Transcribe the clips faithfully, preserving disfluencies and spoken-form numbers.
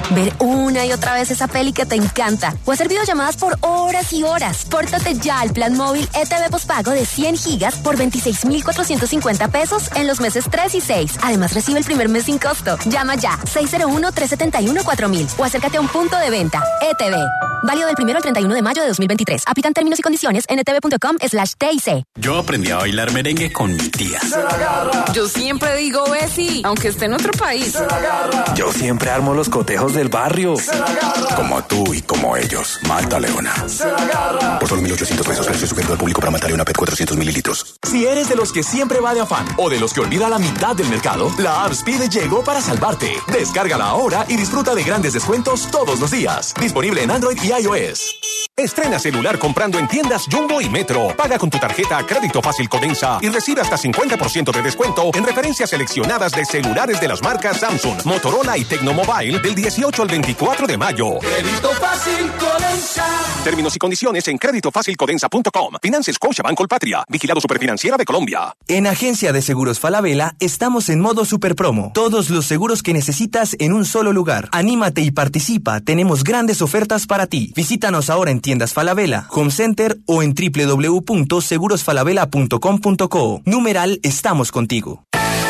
ver una y otra vez esa peli que te encanta o hacer videollamadas por horas y horas. Pórtate ya al plan móvil E T V postpago de cien gigas por veintiséis mil cuatrocientos cincuenta pesos en los meses tres y seis. Además, recibe el primer mes sin costo. Llama ya seis cero uno, tres siete uno, cuatro mil o acércate a un punto de venta. E T V. Válido del primero al treinta y uno de mayo de dos mil veintitrés. Aplican términos y condiciones en etv.com slash TIC. Yo aprendí a bailar merengue con mi tía. Se la agarra. Yo siempre digo Bessie, aunque esté en otro país. Se la agarra. Yo siempre armo los cotejos del barrio. Se la agarra. Como tú y como ellos. Malta Leona. Se la agarra. Por solo mil ochocientos pesos. Precio sugerido al público para Malta Leona P E T cuatrocientos mililitros. Si eres de los que siempre va de afán o de los que olvida la mitad del mercado, la app Speed llegó para salvarte. Descárgala ahora y disfruta de grandes descuentos todos los días. Disponible en Android y iOS. Estrena celular comprando en tiendas Jumbo y Metro. Paga con tu tarjeta Crédito Fácil Codensa y recibe hasta cincuenta por ciento de descuento en referencias seleccionadas de celulares de las marcas Samsung, Motorola y Tecnomobile del dieciocho al veinticuatro de mayo. Crédito Fácil Codensa. Términos y condiciones en crédito fácil codensa punto com. Financia Scotiabank Colpatria. Vigilado Superfinanciera de Colombia. En Agencia de Seguros Falabella estamos en modo super promo. Todos los seguros que necesitas en un solo lugar. Anímate y participa. Tenemos grandes ofertas para ti. Visítanos ahora en tiendas Falabella, Home Center o en doble u doble u doble u punto seguros falabella punto com punto co. Numeral Estamos Contigo.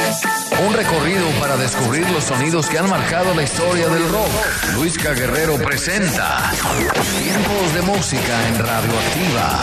Un recorrido para descubrir los sonidos que han marcado la historia del rock. Luisca Guerrero presenta Tiempos de Música en Radioactiva.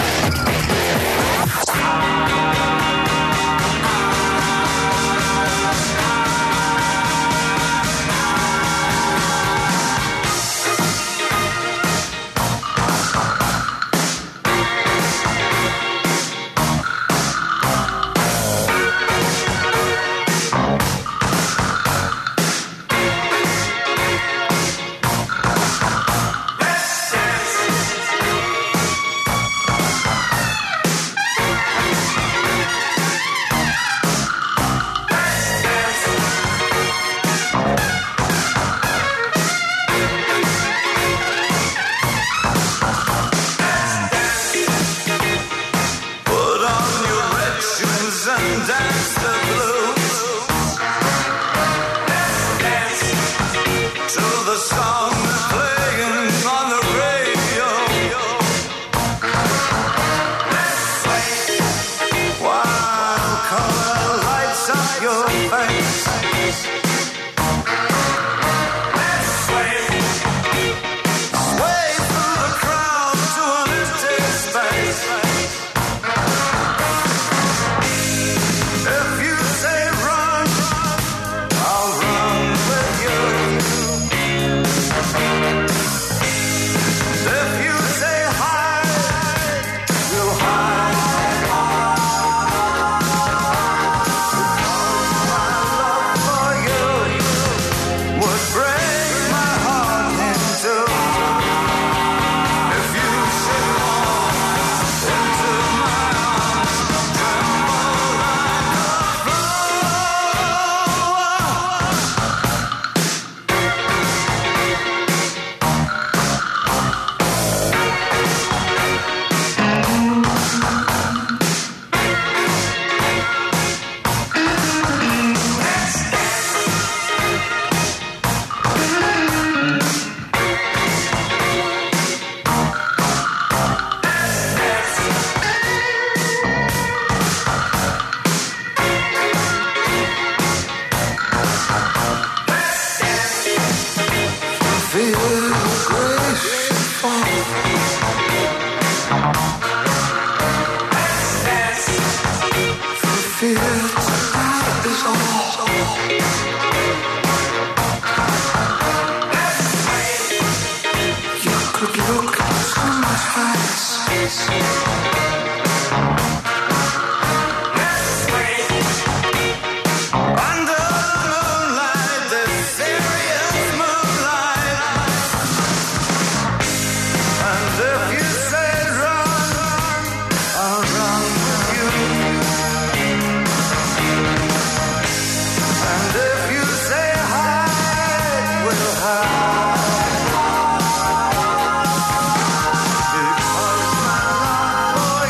Because my love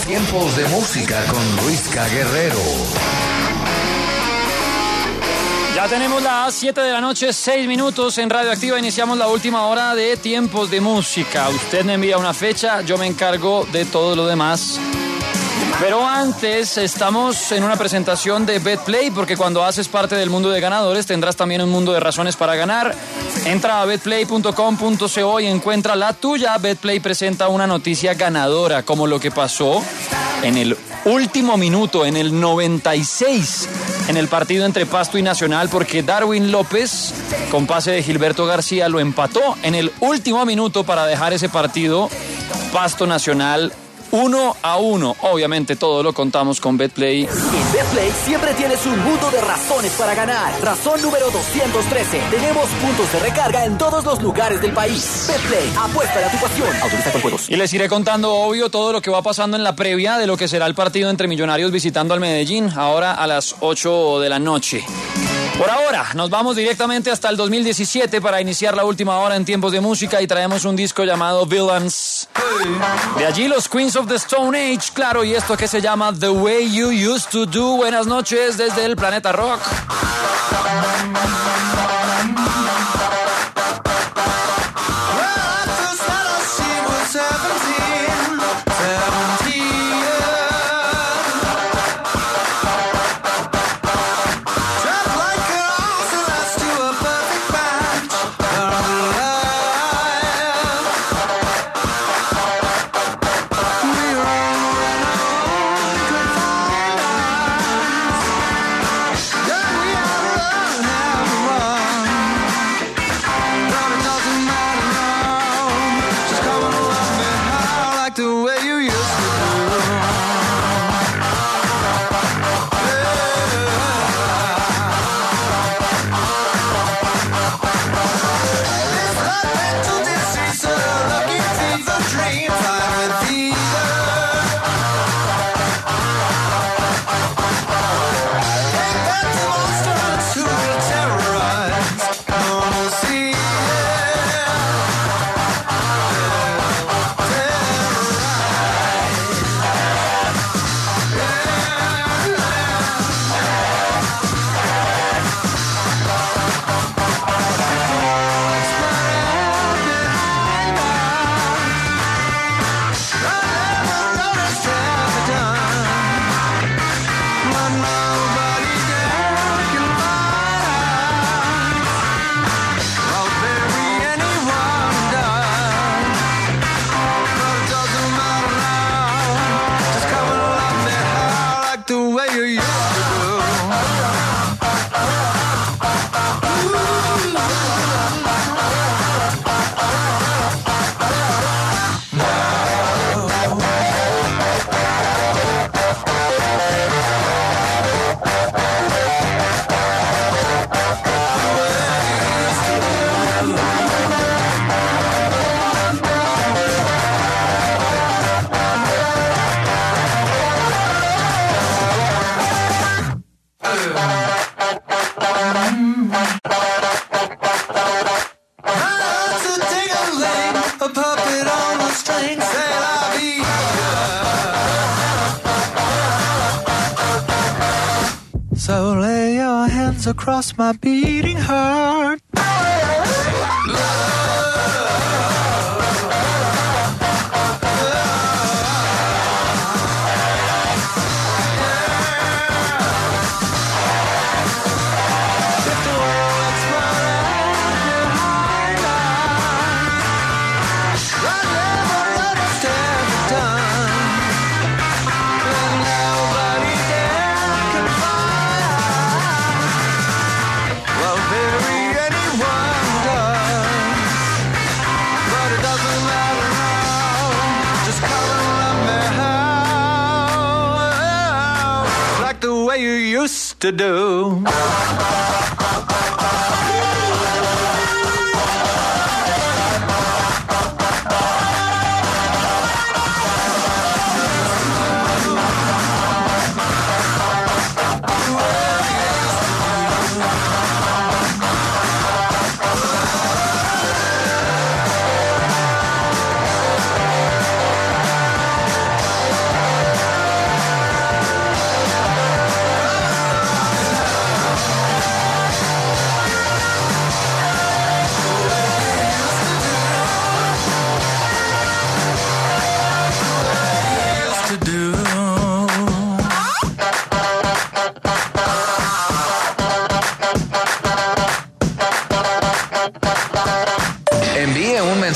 Tiempos de música con Luisca Guerrero. Ya tenemos las siete de la noche, seis minutos en Radioactiva. Iniciamos la última hora de Tiempos de Música. Usted me envía una fecha, yo me encargo de todo lo demás. Pero antes estamos en una presentación de BetPlay, porque cuando haces parte del mundo de ganadores tendrás también un mundo de razones para ganar. Entra a betplay punto com punto co y encuentra la tuya. BetPlay presenta una noticia ganadora, como lo que pasó en el último minuto, en el noventa y seis, en el partido entre Pasto y Nacional, porque Darwin López, con pase de Gilberto García, lo empató en el último minuto para dejar ese partido Pasto Nacional uno a uno. Obviamente todo lo contamos con BetPlay. En BetPlay siempre tienes un mundo de razones para ganar. Razón número doscientos trece. Tenemos puntos de recarga en todos los lugares del país. BetPlay, apuesta a tu pasión. Autoriza con juegos. Y les iré contando, obvio, todo lo que va pasando en la previa de lo que será el partido entre Millonarios visitando al Medellín, ahora a las ocho de la noche. Por ahora, nos vamos directamente hasta el dos mil diecisiete para iniciar la última hora en Tiempos de Música y traemos un disco llamado Villains. De allí los Queens of the Stone Age, claro, y esto que se llama The Way You Used to Do. Buenas noches desde el Planeta Rock. So lay your hands across my beating heart. Used to do.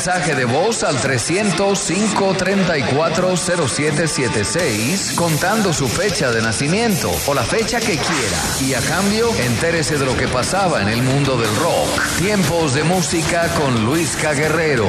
mensaje de voz al trescientos, cinco treinta y cuatro, cero siete siete seis contando su fecha de nacimiento o la fecha que quiera. Y a cambio, entérese de lo que pasaba en el mundo del rock. Tiempos de música con Luisca Guerrero.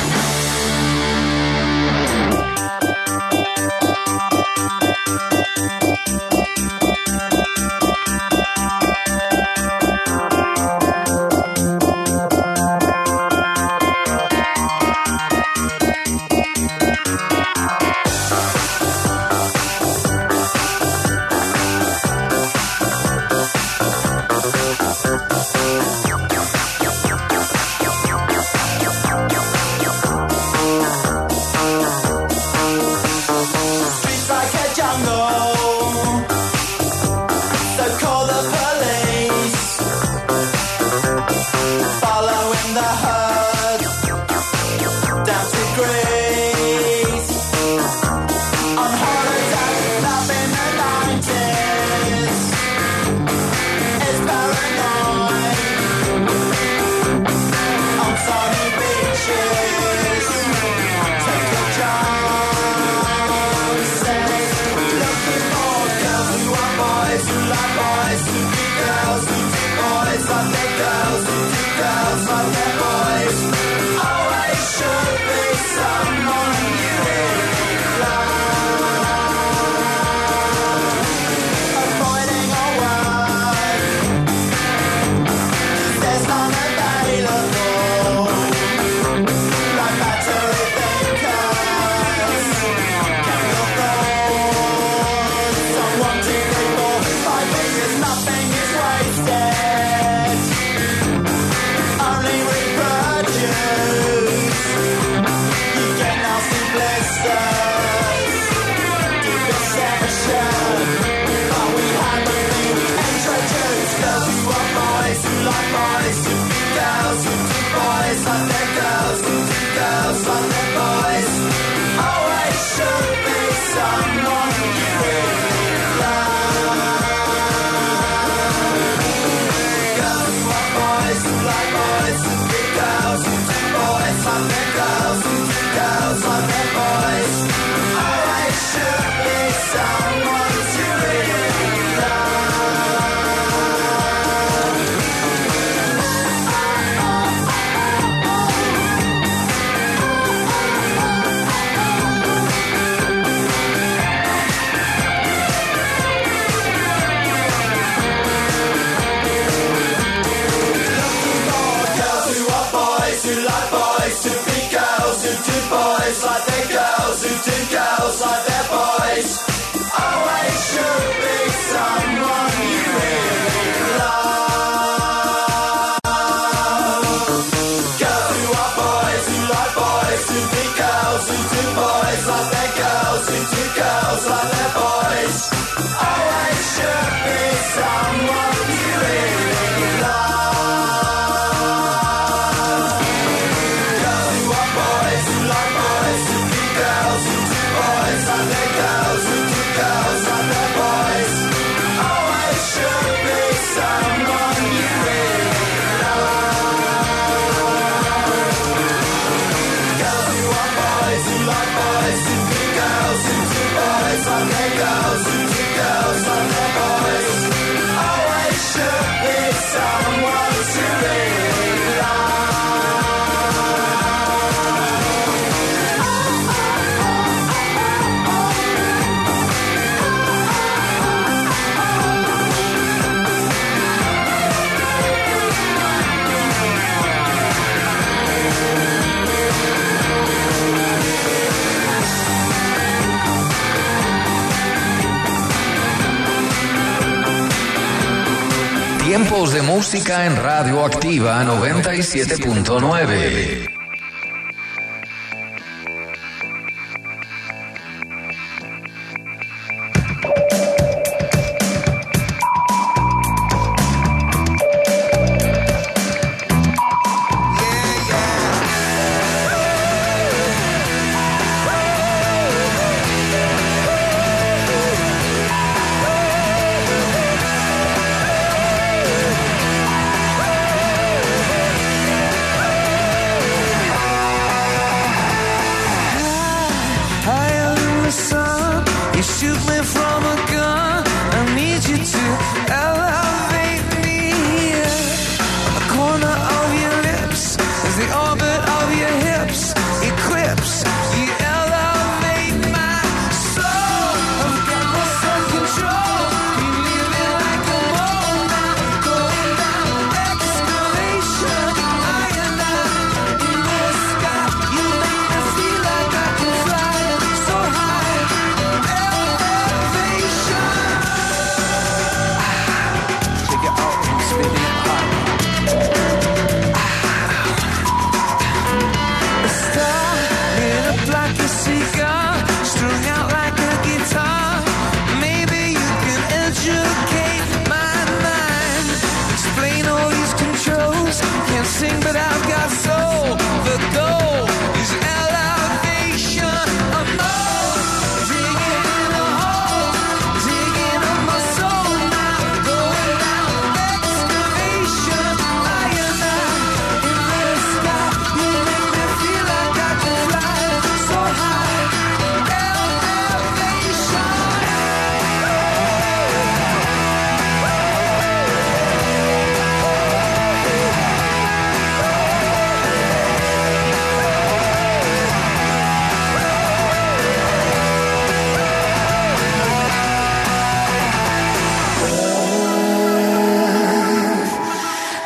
Tiempos de música en Radio Activa noventa y siete punto nueve.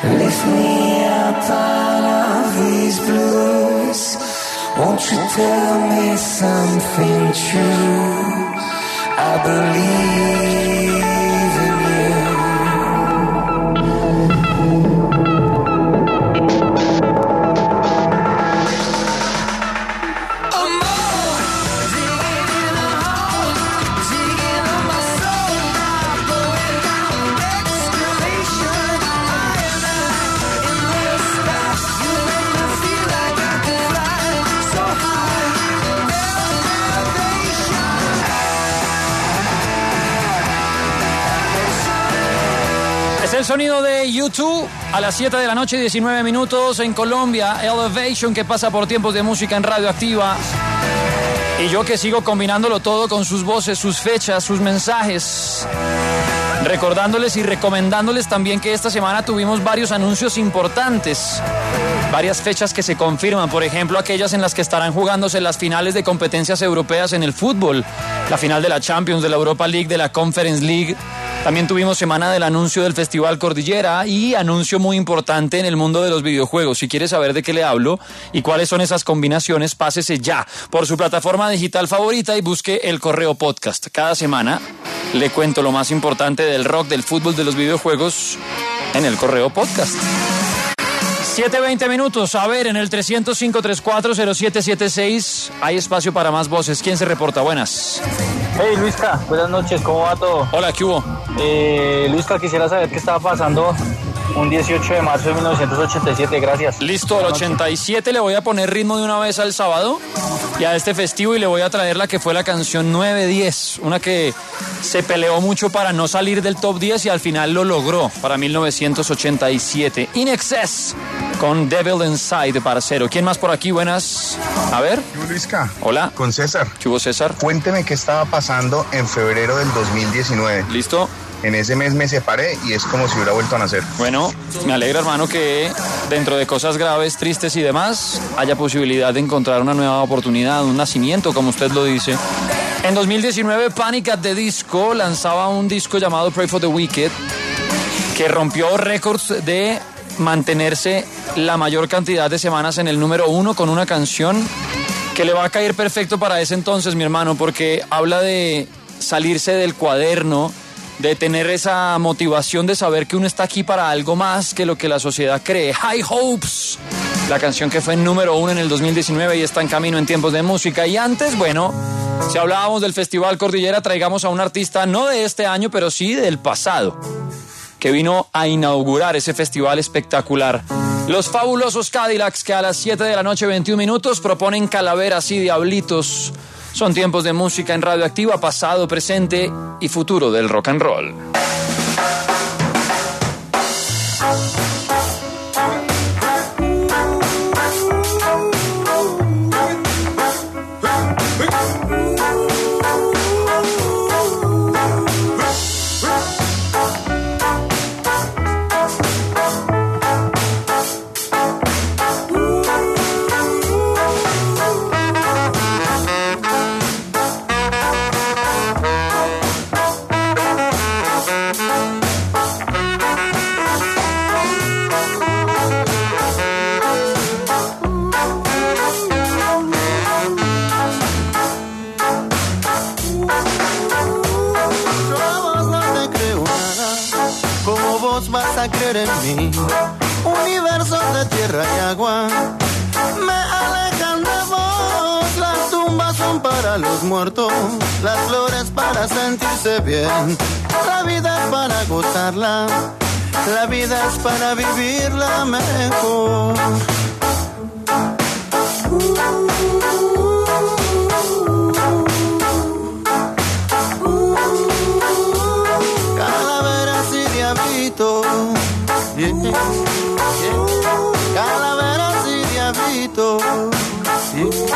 Lift me up out of these blues. Won't you tell me something true? I believe in you. El sonido de U dos a las siete de la noche, diecinueve minutos en Colombia. Elevation, que pasa por tiempos de música en Radioactiva. Y yo que sigo combinándolo todo con sus voces, sus fechas, sus mensajes. Recordándoles y recomendándoles también que esta semana tuvimos varios anuncios importantes. Varias fechas que se confirman, por ejemplo, aquellas en las que estarán jugándose las finales de competencias europeas en el fútbol. La final de la Champions, de la Europa League, de la Conference League. También tuvimos semana del anuncio del Festival Cordillera y anuncio muy importante en el mundo de los videojuegos. Si quiere saber de qué le hablo y cuáles son esas combinaciones, pásese ya por su plataforma digital favorita y busque El Correo Podcast. Cada semana le cuento lo más importante del rock, del fútbol, de los videojuegos en El Correo Podcast. siete veinte minutos. A ver, en el tres cero cinco, tres cuatro cero siete siete seis hay espacio para más voces. ¿Quién se reporta? Buenas. Hey, Luisca, buenas noches, ¿cómo va todo? Hola, ¿qué hubo? Eh, Luisca, quisiera saber qué estaba pasando un dieciocho de marzo de mil novecientos ochenta y siete, gracias. Listo, el ochenta y siete le voy a poner ritmo de una vez al sábado y a este festivo y le voy a traer la que fue la canción nueve diez, una que se peleó mucho para no salir del top diez y al final lo logró para mil novecientos ochenta y siete. In Excess con Devil Inside, parcero. ¿Quién más por aquí? Buenas. A ver. ¿Qué hubo, Luisca? Hola. Con César. ¿Qué hubo, César? Cuénteme qué estaba pasando en febrero del dos mil diecinueve. ¿Listo? En ese mes me separé y es como si hubiera vuelto a nacer. Bueno, me alegra, hermano, que dentro de cosas graves, tristes y demás, haya posibilidad de encontrar una nueva oportunidad, un nacimiento, como usted lo dice. En dos mil diecinueve, Panic at the Disco lanzaba un disco llamado Pray for the Wicked, que rompió récords de mantenerse la mayor cantidad de semanas en el número uno con una canción que le va a caer perfecto para ese entonces, mi hermano, porque habla de salirse del cuaderno, de tener esa motivación de saber que uno está aquí para algo más que lo que la sociedad cree. High Hopes, la canción que fue número uno en el dos mil diecinueve y está en camino en tiempos de música. Y antes, bueno, si hablábamos del Festival Cordillera, traigamos a un artista no de este año, pero sí del pasado, que vino a inaugurar ese festival espectacular. Los fabulosos Cadillacs, que a las siete de la noche, veintiún minutos, proponen calaveras y diablitos. Son tiempos de música en Radioactiva, pasado, presente y futuro del rock and roll. En mí, universos de tierra y agua me alejan de vos. Las tumbas son para los muertos, las flores para sentirse bien. La vida es para gozarla, la vida es para vivirla mejor. Calaveras y diablitos. Yeah, yeah. Calaveras y diablitos, yeah.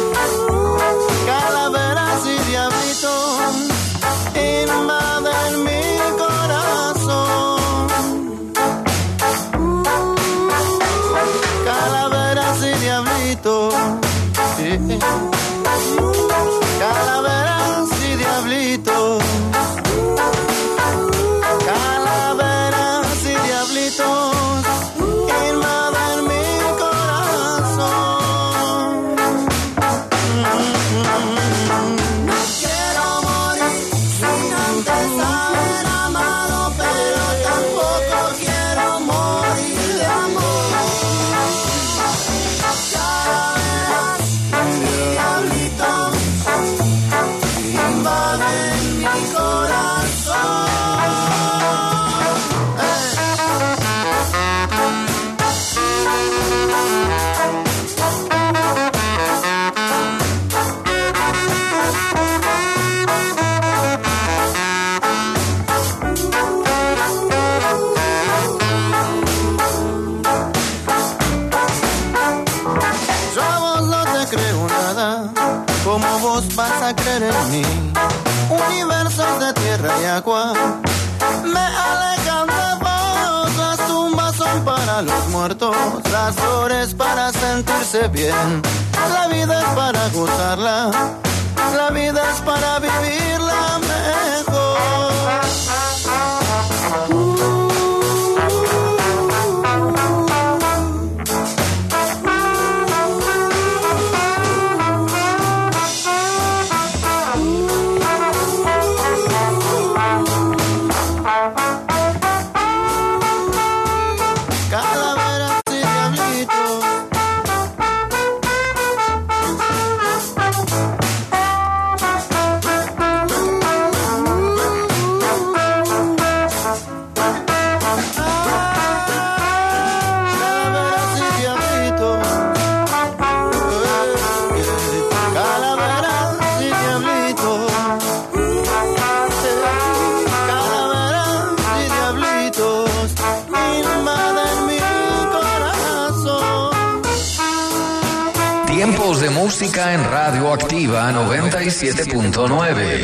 Calaveras y diablitos invaden mi corazón. Calaveras y diablitos, yeah. Calaveras y diablitos. Calaveras y diablitos vas a creer en mí. Universos de tierra y agua me alejan de vos. Las tumbas son para los muertos, las flores para sentirse bien. La vida es para gozarla, la vida es para vivirla mejor. Tiempos de música en Radio Activa noventa y siete punto nueve.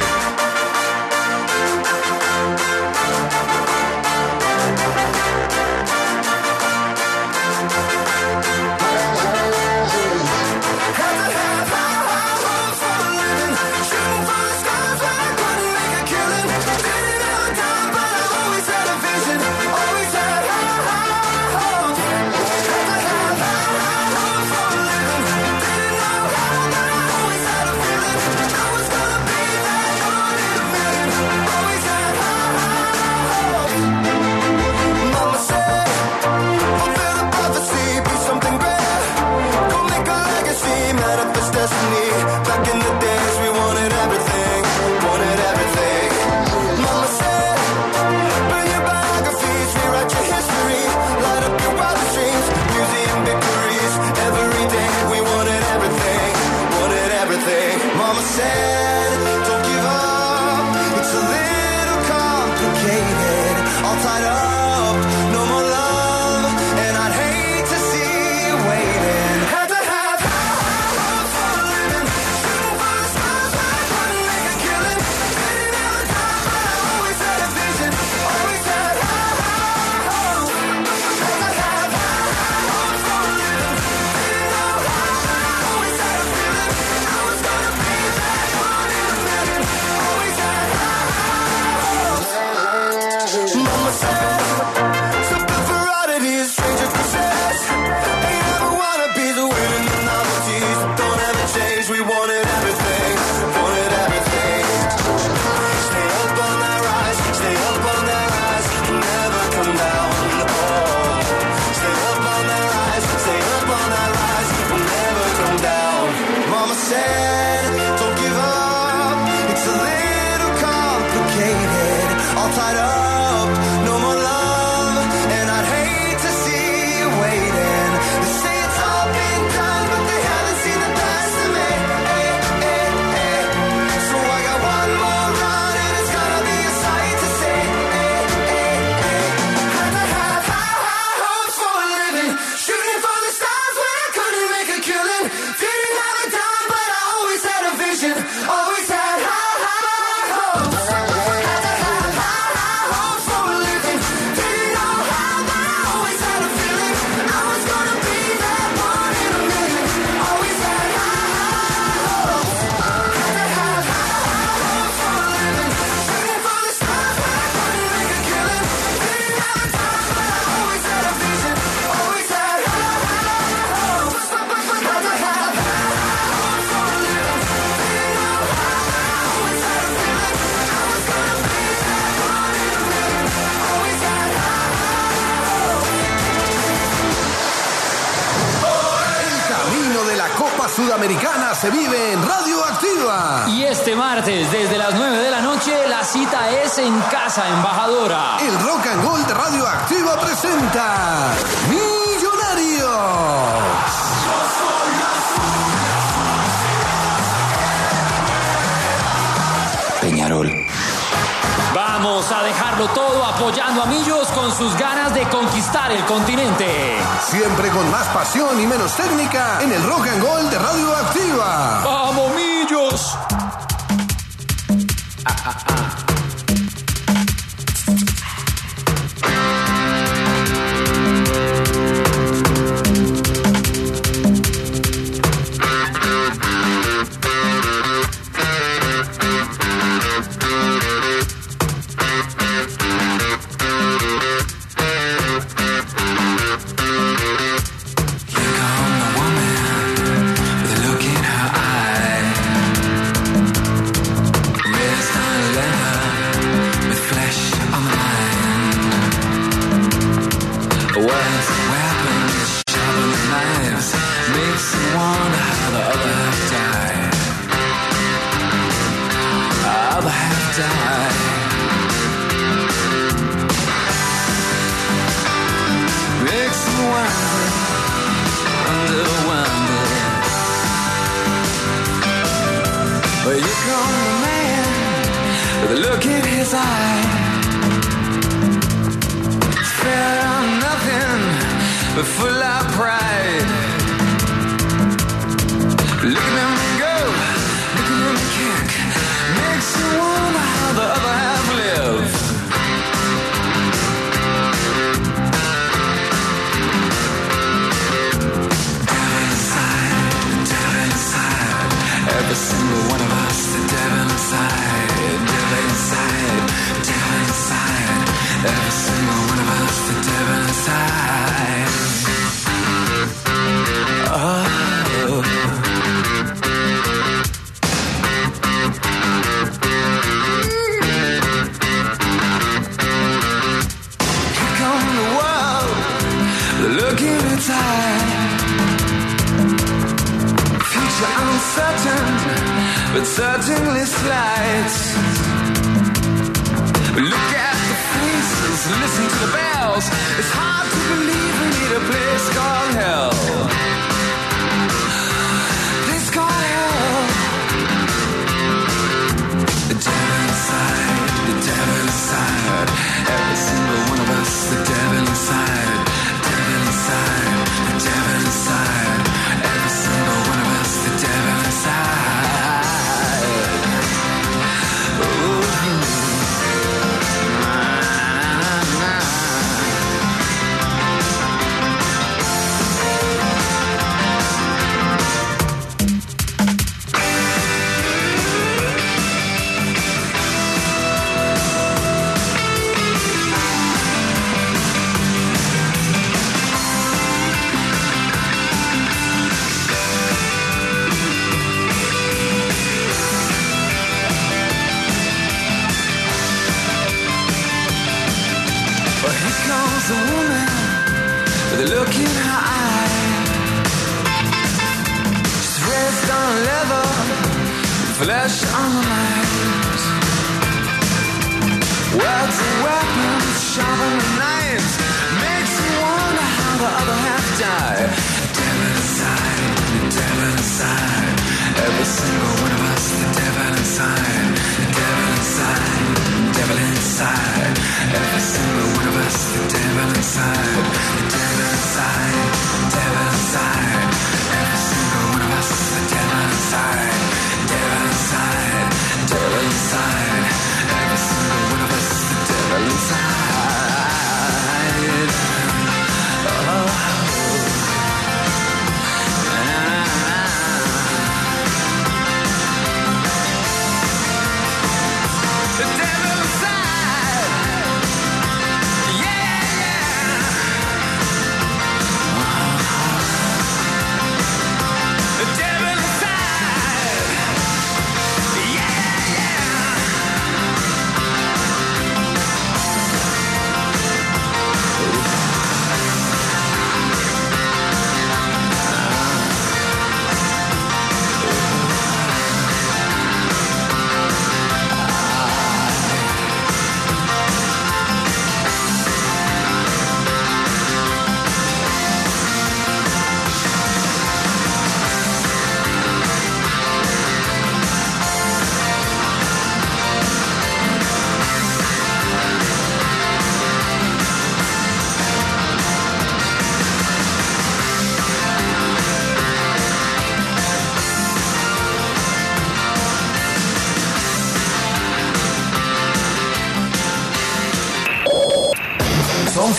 Sudamericana se vive en Radio Activa. Y este martes, desde las nueve de la noche, la cita es en Casa Embajadora. El Rock and Roll de Radio Activa presenta Millonarios. Peñarol. Vamos a dejarlo todo apoyando a Millos con sus ganas de conquistar el continente. Siempre con más pasión y menos técnica en el Rock and Roll de Radio Activa. ¡Vamos, Millos! ellos. Ah, ah, ah.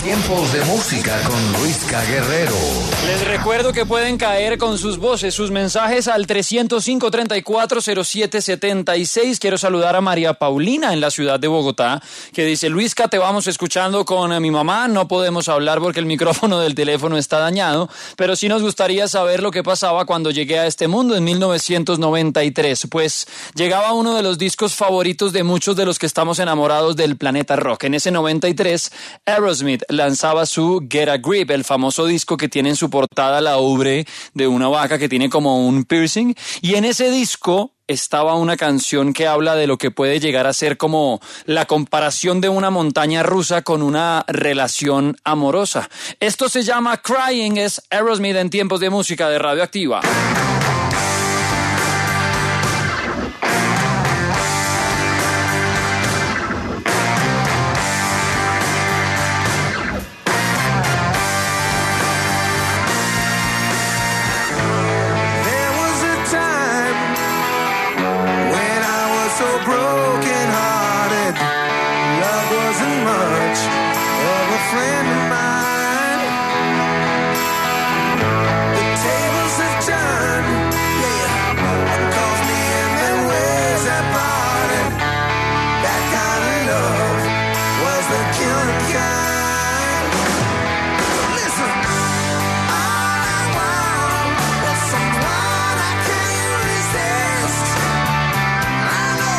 Tiempos de música con Luisca Guerrero. Les recuerdo que pueden caer con sus voces, sus mensajes al trescientos cinco, treinta y cuatro, cero siete setenta y seis. Quiero saludar a María Paulina en la ciudad de Bogotá, que dice: Luisca, te vamos escuchando con mi mamá. No podemos hablar porque el micrófono del teléfono está dañado, pero sí nos gustaría saber lo que pasaba cuando llegué a este mundo en mil novecientos noventa y tres. Pues llegaba uno de los discos favoritos de muchos de los que estamos enamorados del planeta rock. En ese noventa y tres, Aerosmith lanzaba su Get a Grip, el famoso disco que tiene en su portada la ubre de una vaca que tiene como un piercing, y en ese disco estaba una canción que habla de lo que puede llegar a ser como la comparación de una montaña rusa con una relación amorosa. Esto se llama Crying, es Aerosmith en Tiempos de Música de Radioactiva.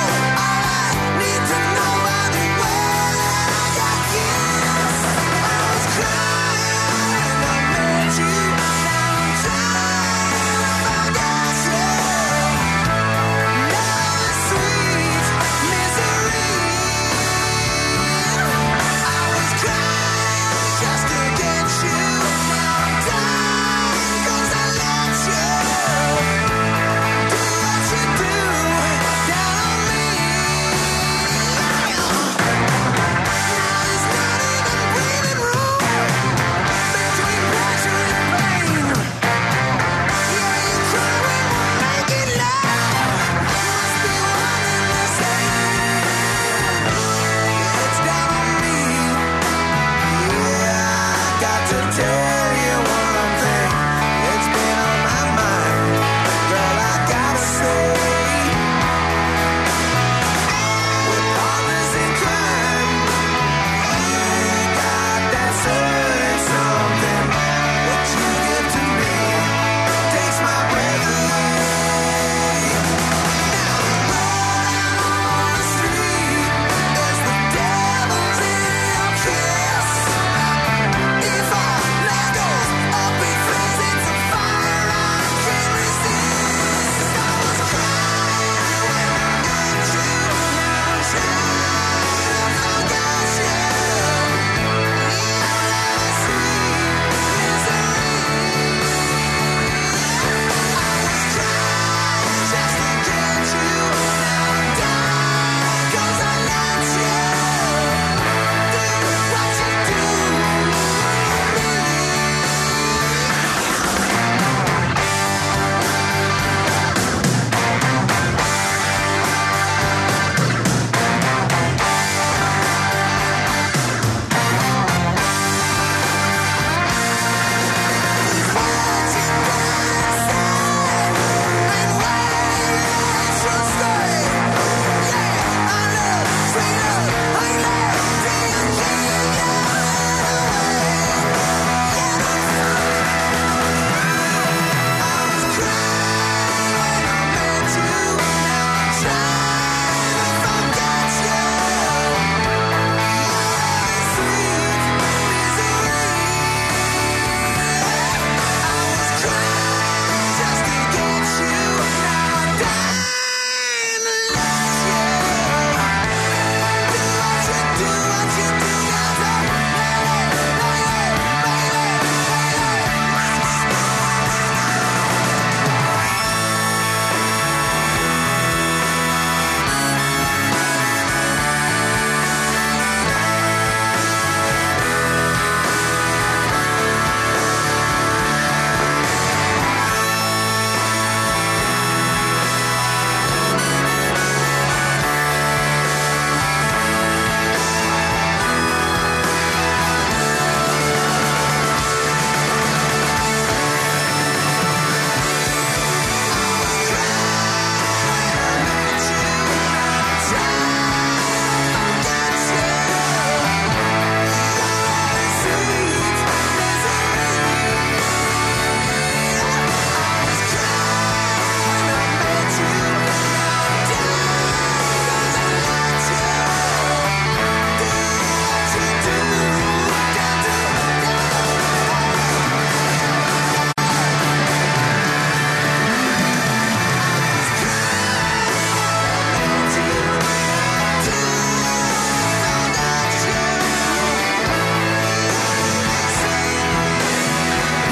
I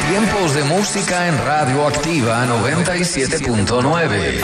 Tiempos de música en Radio Activa noventa y siete punto nueve.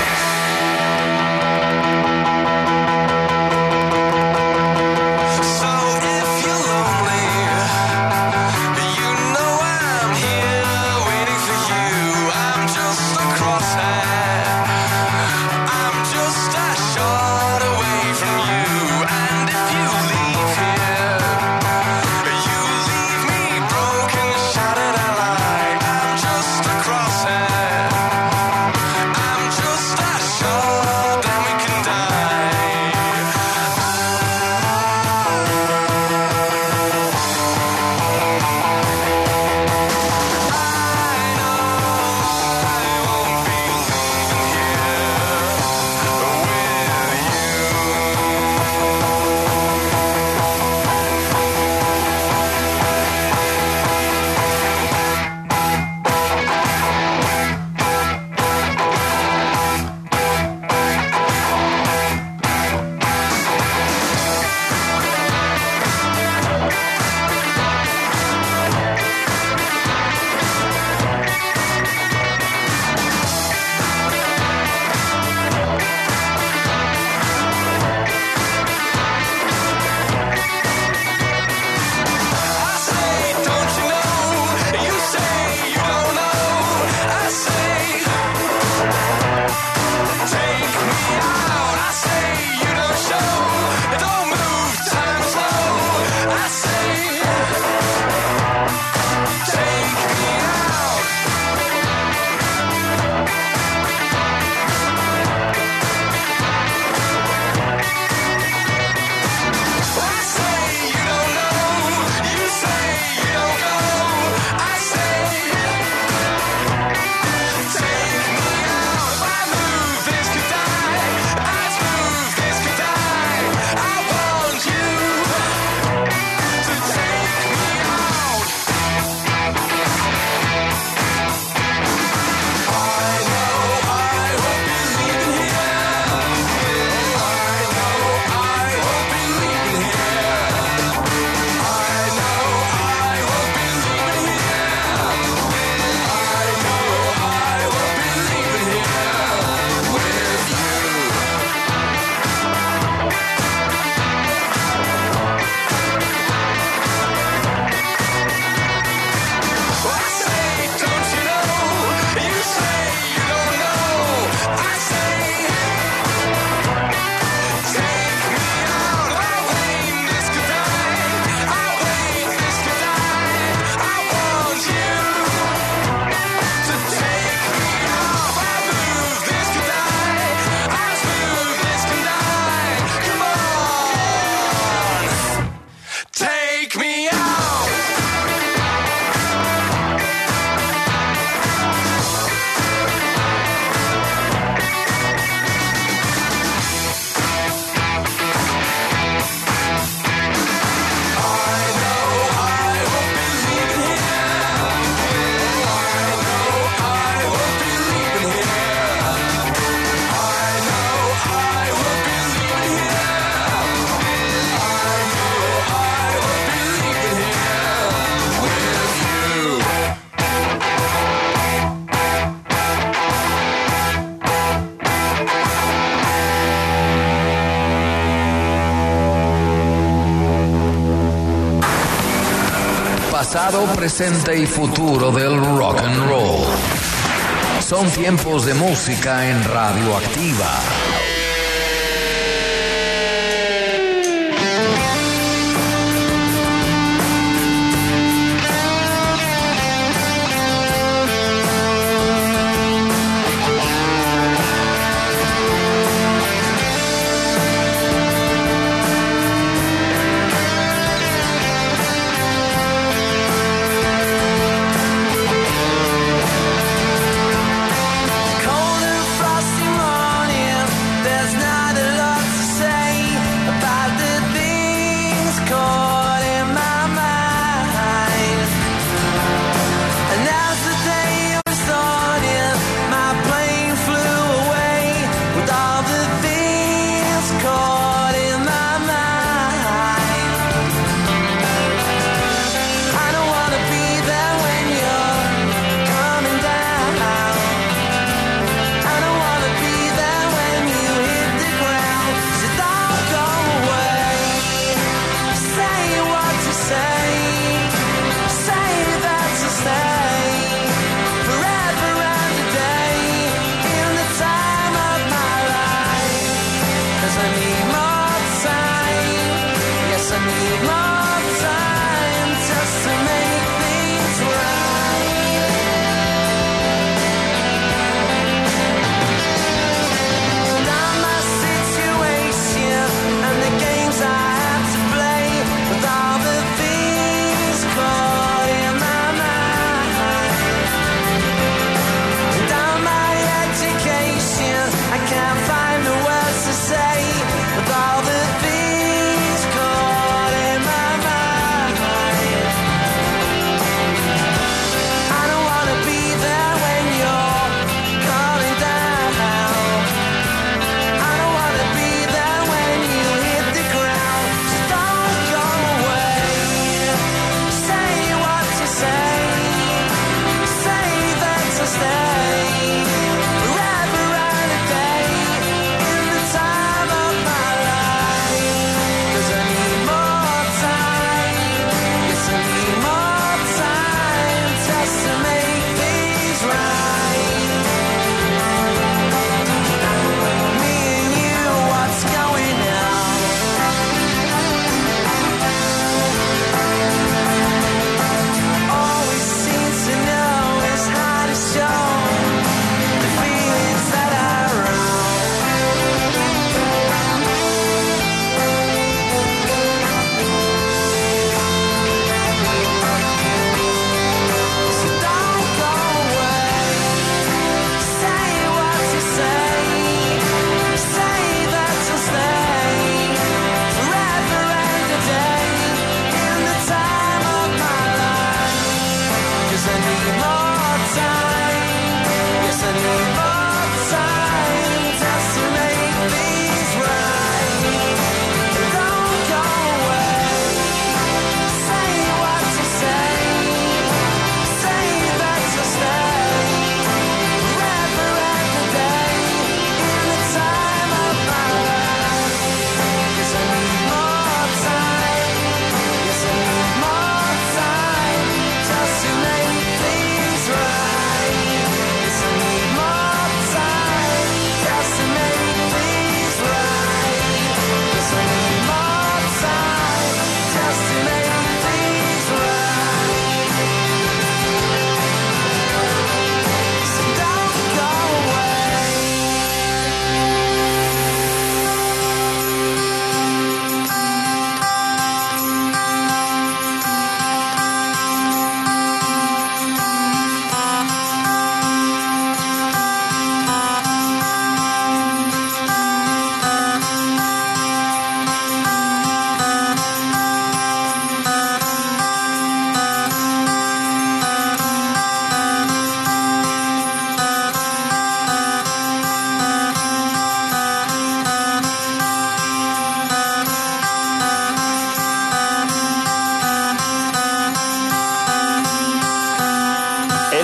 Pasado, presente y futuro del rock and roll. Son tiempos de música en Radio Activa. Cold and frosty morning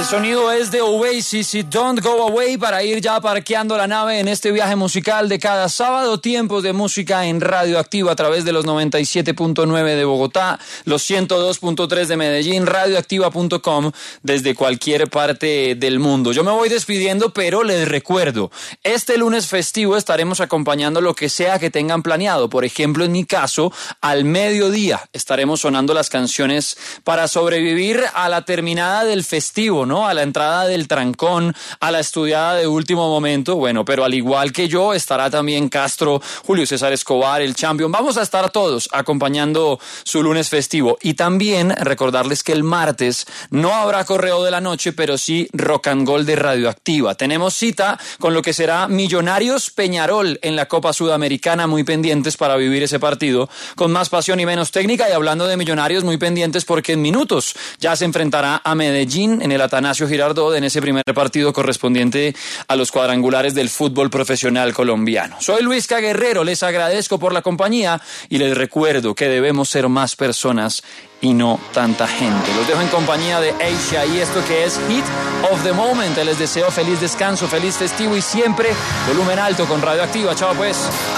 sonido es de Oasis y Don't Go Away para ir ya parqueando la nave en este viaje musical de cada sábado. Tiempos de música en Radioactiva a través de los noventa y siete punto nueve de Bogotá, los ciento dos punto tres de Medellín, radioactiva punto com desde cualquier parte del mundo. Yo me voy despidiendo, pero les recuerdo, este lunes festivo estaremos acompañando lo que sea que tengan planeado. Por ejemplo, en mi caso, al mediodía estaremos sonando las canciones para sobrevivir a la terminada del festivo, ¿no? A la entrada del trancón, a la estudiada de último momento. Bueno, pero al igual que yo, estará también Castro, Julio César Escobar, el Champion. Vamos a estar todos acompañando su lunes festivo. Y también recordarles que el martes no habrá correo de la noche, pero sí Rock and Gold de Radioactiva. Tenemos cita con lo que será Millonarios Peñarol en la Copa Sudamericana, muy pendientes para vivir ese partido con más pasión y menos técnica. Y hablando de Millonarios, muy pendientes porque en minutos ya se enfrentará a Medellín en el Atanasio Girardot en ese primer partido correspondiente a los cuadrangulares del fútbol profesional colombiano. Soy Luisca Guerrero, les agradezco por la compañía y les recuerdo que debemos ser más personas y no tanta gente. Los dejo en compañía de Asia y esto que es Hit of the Moment. Les deseo feliz descanso, feliz festivo y siempre volumen alto con Radioactiva. Chao pues.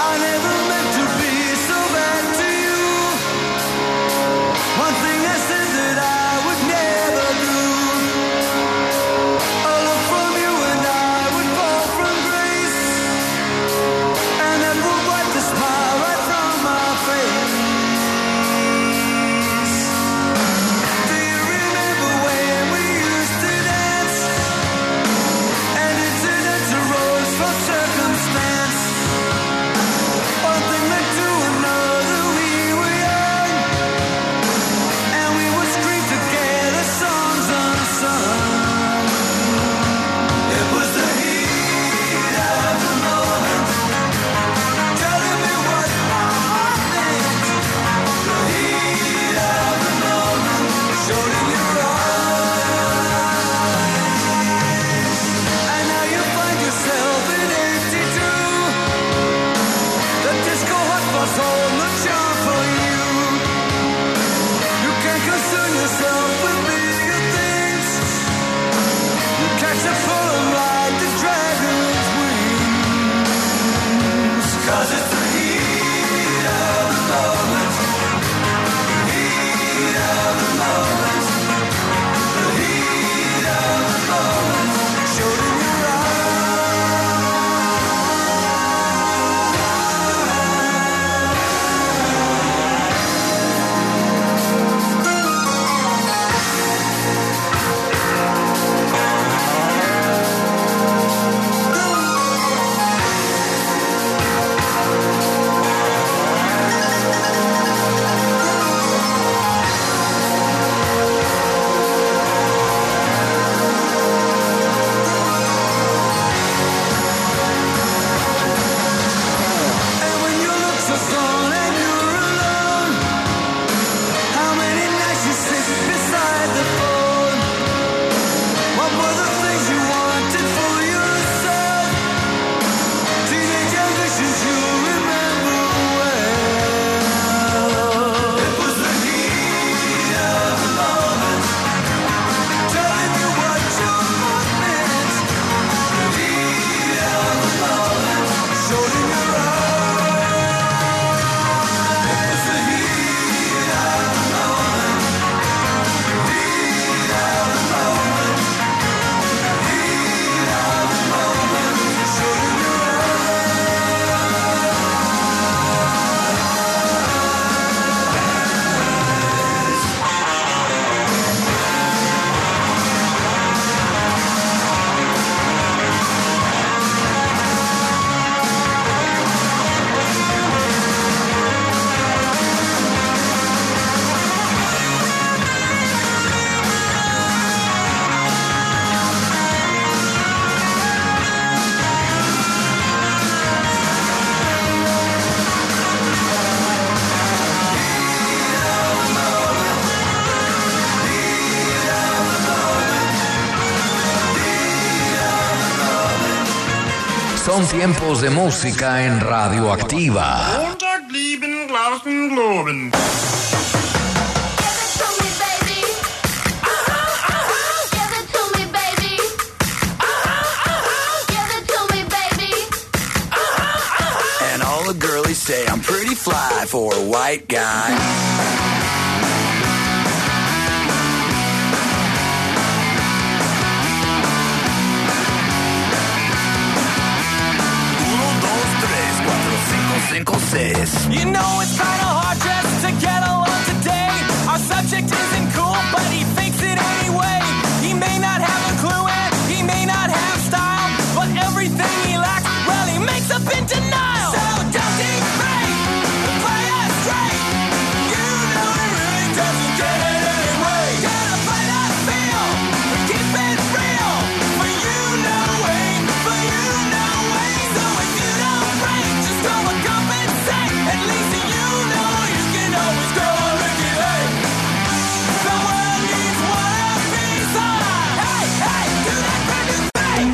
Son tiempos de música en Radioactiva. say I'm pretty fly for a white guy. You know it's kinda hard just to get along today. Our subject isn't cool, but he fakes it anyway. He may not have a clue and he may not have style, but everything he lacks, well, he makes up in denial. So don't defame, play us straight. You know he really doesn't get it anyway. Gotta play that feel, keep it real. For you know way, for you know way. So if you don't break, just go and compensate. At least you know you can always go on Ricky Lake. The world needs one of these. Hey, hey, do that brand new thing.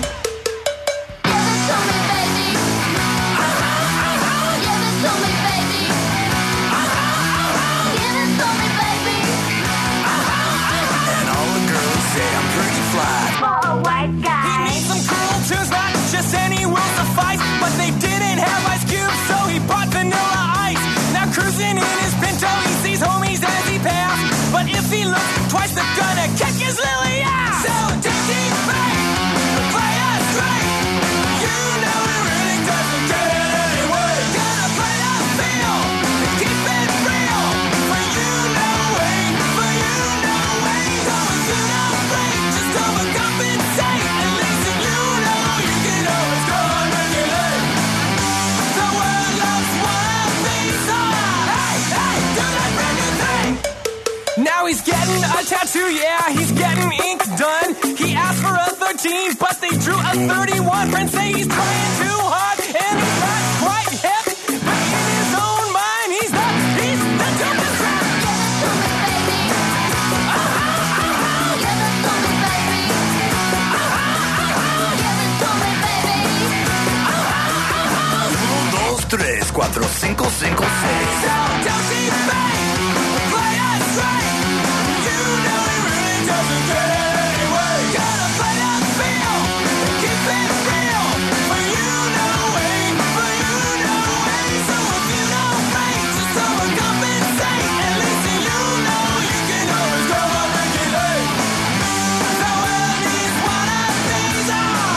Give it to me, baby. Uh-huh, uh-huh. Give it to me, baby. Uh-huh, uh-huh. Give it to me, baby. Uh-huh, uh-huh. And all the girls say I'm pretty fly for a white guy. He needs some cool tunes, not just any will suffice. But they didn't have Ice Cube, so he bought Vanilla Ice. Now cruising in his Pinto, he sees homies as he passed. But if he looks twice, they're gonna kick his lily ass. So don't defame, play us straight. You know he really doesn't get it anyway. Gotta play that feel, keep it real. For you know way, for you know way. So if you don't break, just overcompensate. At least you know you can always go on regulate. The world loves one of these. Hey, hey, do that brand new thing. Now he's getting a tattoo, yeah, he's getting ink done. He asked for a thirteen, but they drew a thirty-one. Friends say he's trying too hard, and he's not quite hip. But in his own mind, he's the, he's the dopest rap. Give it to me, baby. Uh-huh, uh-huh. Give it to me, baby. Uh-huh, uh-huh. Give it to me, baby. Uh-huh, uh-huh. Uno, dos, tres, cuatro, cinco, cinco, seis. So don't defame, play us straight. You know he really doesn't get it anyway. Gotta play that feel, keep it real. For you know way, for you know way. So if you don't break, just overcompensate. At least you know you can always go on regulate. The world needs one of these.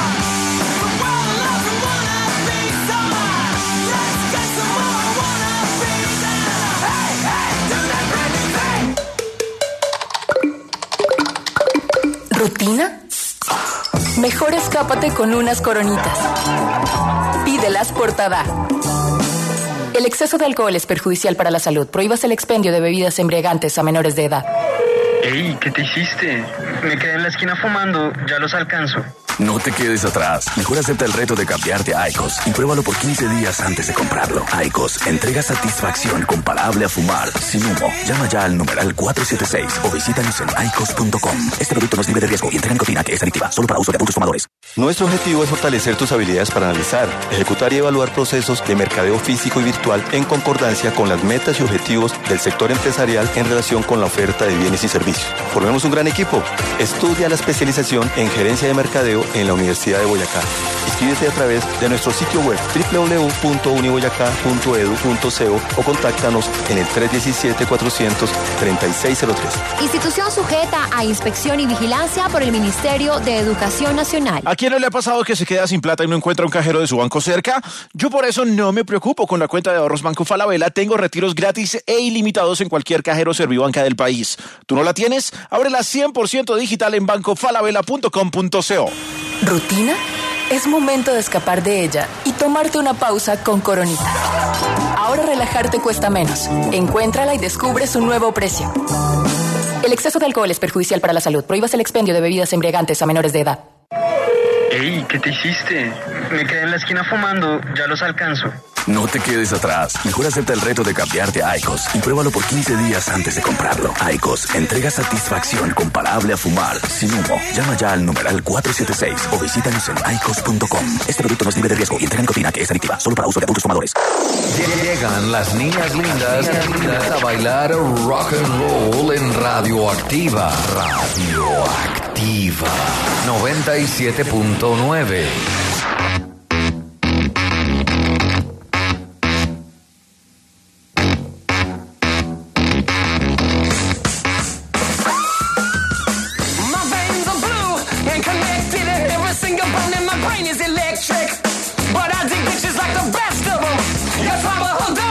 The world loves one of these. Let's get some more one of these. Hey, hey, do that brand new thing. ¿Rutina? Mejor escápate con unas coronitas. Pídelas por Tada. El exceso de alcohol es perjudicial para la salud. Prohíbas el expendio de bebidas embriagantes a menores de edad. Ey, ¿qué te hiciste? Me quedé en la esquina fumando, ya los alcanzo. No te quedes atrás. Mejor acepta el reto de cambiarte a IQOS y pruébalo por quince días antes de comprarlo. IQOS entrega satisfacción comparable a fumar sin humo. Llama ya al numeral cuatro siete seis o visítanos en i q o s punto com. Este producto no es libre de riesgo y entrega nicotina que es adictiva, solo para uso de adultos fumadores. Nuestro objetivo es fortalecer tus habilidades para analizar, ejecutar y evaluar procesos de mercadeo físico y virtual en concordancia con las metas y objetivos del sector empresarial en relación con la oferta de bienes y servicios. Formemos un gran equipo. Estudia la especialización en gerencia de mercadeo en la Universidad de Boyacá. Inscríbete a través de nuestro sitio web doble u doble u doble u punto uniboyacá punto e d u punto co o contáctanos en el tres uno siete, cuatro cero cero, tres seis cero tres. Institución sujeta a inspección y vigilancia por el Ministerio de Educación Nacional. ¿A quién no le ha pasado que se queda sin plata y no encuentra un cajero de su banco cerca? Yo por eso no me preocupo. Con la cuenta de ahorros Banco Falabella tengo retiros gratis e ilimitados en cualquier cajero Servibanca del país. ¿Tú no la tienes? Ábrela cien por ciento digital en banco falabella punto com punto co. ¿Rutina? Es momento de escapar de ella y tomarte una pausa con Coronita. Ahora relajarte cuesta menos. Encuéntrala y descubre su nuevo precio. El exceso de alcohol es perjudicial para la salud. Prohíbas el expendio de bebidas embriagantes a menores de edad. Ey, ¿qué te hiciste? Me quedé en la esquina fumando, ya los alcanzo. No te quedes atrás. Mejor acepta el reto de cambiarte a IQOS y pruébalo por quince días antes de comprarlo. IQOS entrega satisfacción comparable a fumar sin humo. Llama ya al numeral cuatro siete seis o visítanos en i q o s punto com. Este producto no es libre de riesgo y entrega nicotina que es adictiva, solo para uso de adultos fumadores. Llegan las niñas lindas, lindas a bailar rock and roll en Radioactiva. Radioactiva noventa y siete punto nueve. We'll be right back. Every single bone in my brain is electric. But I dig bitches like the best of them. That's why we're hooked up.